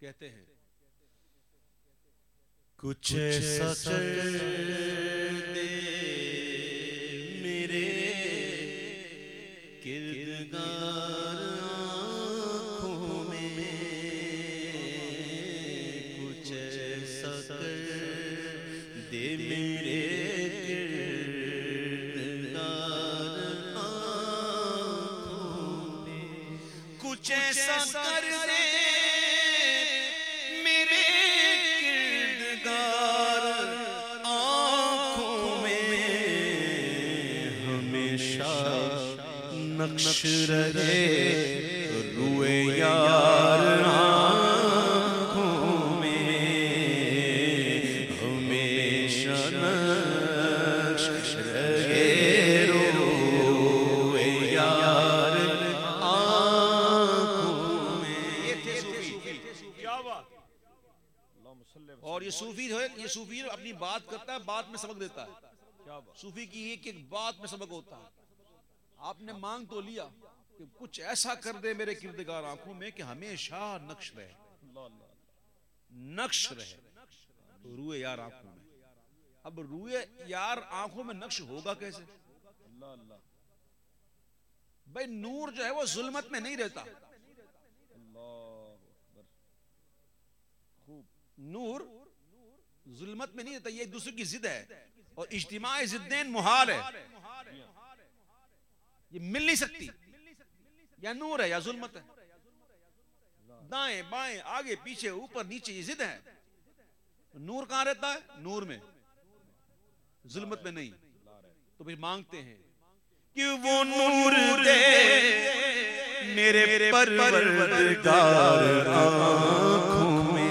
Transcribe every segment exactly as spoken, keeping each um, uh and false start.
کہتے ہیں کچھ ایسا کر دے میرے کردگار آنکھوں میں، کچھ ایسا کر دے میرے کردگار آنکھوں میں، کچھ ایسا کر دے نقش رہے روئے یار آنکھوں میں، ہمیشہ نقش رہے روئے یار آنکھوں میں۔ یہ تھے صوفی، کیا بات! اور یہ صوفی جو ہے، یہ صوفی اپنی بات کرتا ہے، بات میں سبق دیتا ہے۔ صوفی کی ایک ایک بات میں سبق ہوتا ہے۔ آپ نے مانگ تو لیا کہ کچھ ایسا کر دے میرے کردگار آنکھوں میں کہ ہمیشہ نقش رہے، نقش رہے روئے یار آنکھوں میں۔ اب روئے یار آنکھوں میں نقش ہوگا کیسے؟ بھئی نور جو ہے وہ ظلمت میں نہیں رہتا، نور ظلمت میں نہیں رہتا، یہ ایک دوسرے کی ضد ہے، اور اجتماع ضدین محال ہے، یہ مل نہیں سکتی، یا نور ہے یا ظلمت ہے، دائیں بائیں آگے پیچھے اوپر نیچے یہ ضد ہے۔ نور کہاں رہتا ہے؟ نور میں، ظلمت میں نہیں۔ تو پھر مانگتے ہیں کہ وہ نور دے میرے پروردگار آنکھوں میں،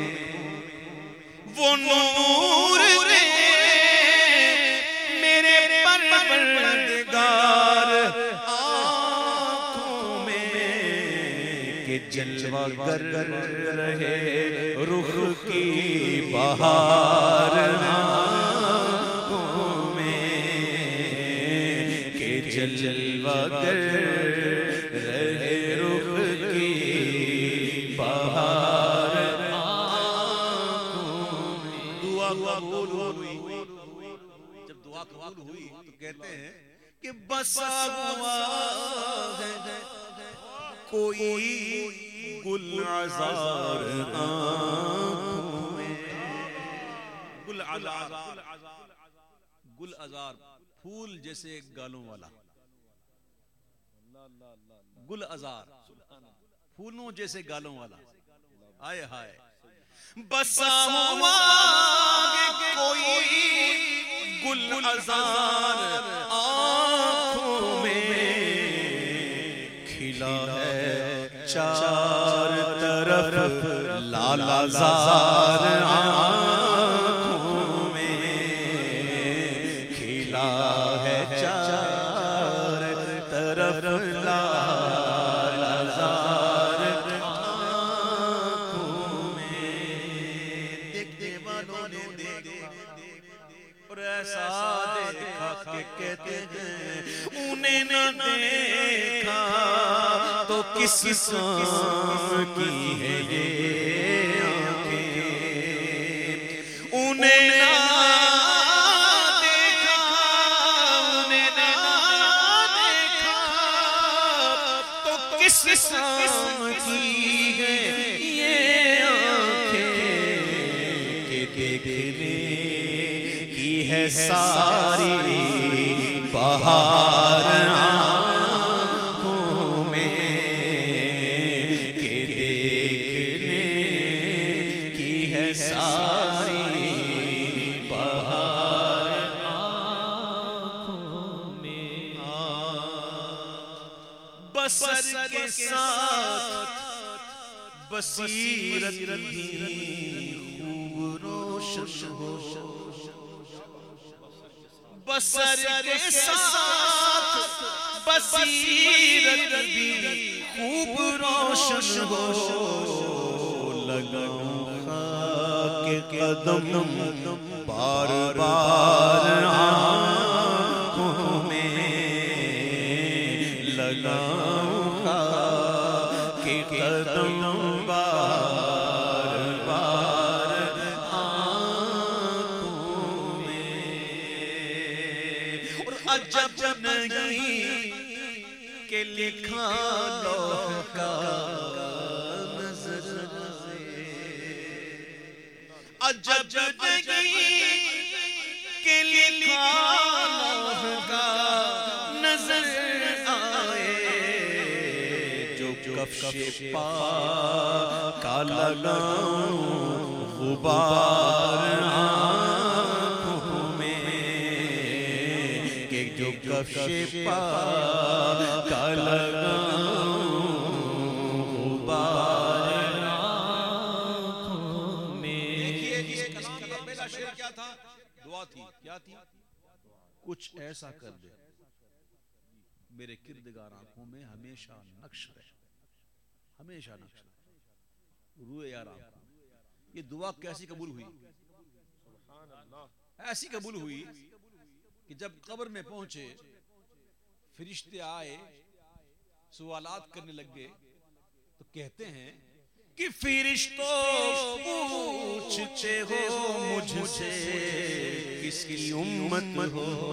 وہ نور دے میرے پروردگار آنکھوں میں، کہ جلوہ گر رہے رخ کی بہار آنکھوں میں، کہ جلوہ گر رہے رخ کی بہار آنکھوں میں۔ دعا قبول ہوئی، جب دعا قبول ہوئی تو کہتے ہیں کہ بسا ہوا ہے کوئی گل عذار آنکھوں میں، گل عذار، گل عذار پھول جیسے گالوں والا، گل عذار پھولوں جیسے گالوں والا، آئے ہائے۔ بسا ہوا کوئی گل عذار آنکھوں میں، کھلا ہے چار طرف لالا زار آنکھوں میں، کھلا ہے چار طرف لالا زار آنکھوں میں۔ دیکھنے والوں نے دیکھا اور ایسا دیکھا کہ کہتے ہیں انہیں نہ دیکھا تو کس قسم کی ہے یہ آنکھیں، انہیں نہ دیکھا، انہیں نہ دیکھا تو کس قسم کی ہے یہ آنکھیں، کہ دیکھنے کی ہے ساری بہار آنکھوں میں، کہ دیکھنے کی ہے ساری بہار آنکھوں میں۔ بصر کے ساتھ بصیرت بھی خوب روشن ہو، بصر کے ساتھ بصیرت بھی خوب روشن ہو، لگاؤں خاک قدم بار بار آنکھوں میں، لگاؤں خاک قدم بار عجب نہیں کہ لکھا لوح کا نظر سے، عجب نہیں کہ لکھا لوح کا نظر آئے، جو کفش پا کا لگاؤں غبار آنکھوں میں، کہ جو کفش پا کا لگاؤں غبار آنکھوں میں۔ دیکھئے اس کلام کا پہلا شعر کیا تھا؟ دعا تھی، کیا تھی؟ کچھ ایسا کر دے میرے کردگار آنکھوں میں ہمیشہ نقش رہے، ہمیشہ نقش رہے، روئے یار آنکھوں۔ یہ دعا کیسی قبول ہوئی؟ ایسی قبول ہوئی کہ جب قبر میں پہنچے فرشتے آئے سوالات کرنے لگ گئے تو کہتے ہیں کہ فرشتوں پوچھتے ہو مجھ سے کس کی امت ہو،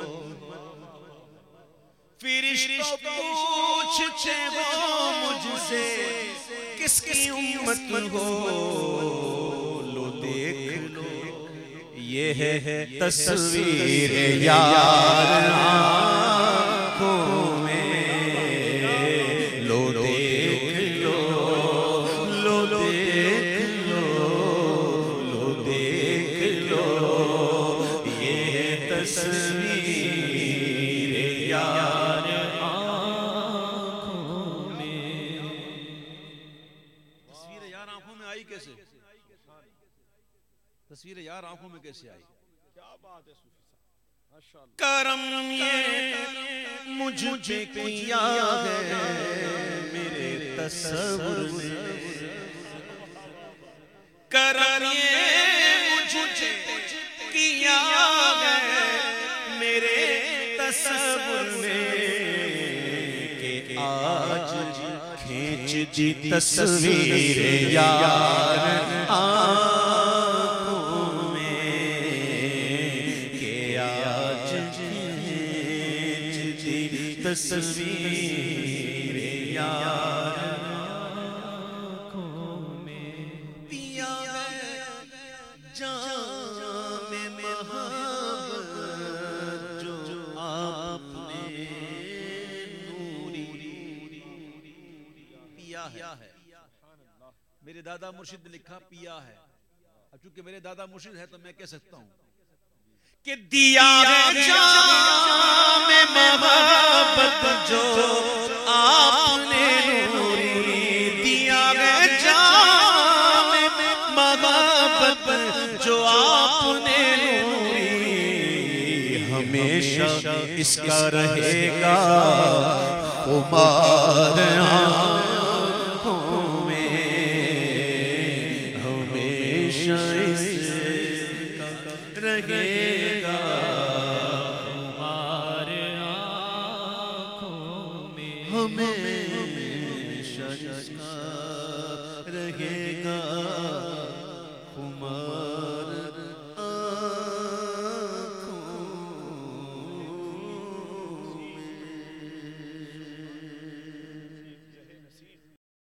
فرشتوں پوچھتے ہو مجھ سے کس کی امت ہو، لو دیکھ لو یہ ہے تصویر یار آنکھوں میں، لو دیکھ لو لو دیکھ لو لو دیکھ لو یہ ہے تصویر یار آنکھوں میں۔ تصویر یار آنکھوں میں آئی کیسے؟ تصویر یار آنکھوں میں کیسے آئی؟ کیا بات ہے صوفی صاحب، کرم یہ مجھ پہ کیا ہے میرے تصور میں، کرم یہ مجھ پہ کیا ہے میرے تصور میں، کہ آج کھینچ دی تصویر یار آنکھوں تصویر یار آنکھوں میں، پیا ہے جام محبت جو آپ نے نوری پیا ہے۔ میرے دادا مرشد نے لکھا پیا ہے، اب چونکہ میرے دادا مرشد ہے تو میں کہہ سکتا ہوں کہ دیا ہے جام محبت جو آپ نے نوری، دیا ہے جام محبت جو آپ نے نوری، ہمیشہ اس کا رہے گا خمار آنکھوں میں، ہمیشہ اس کا رہے گا خمار آنکھوں میں، ہمیشہ اس کا رہے گا خمار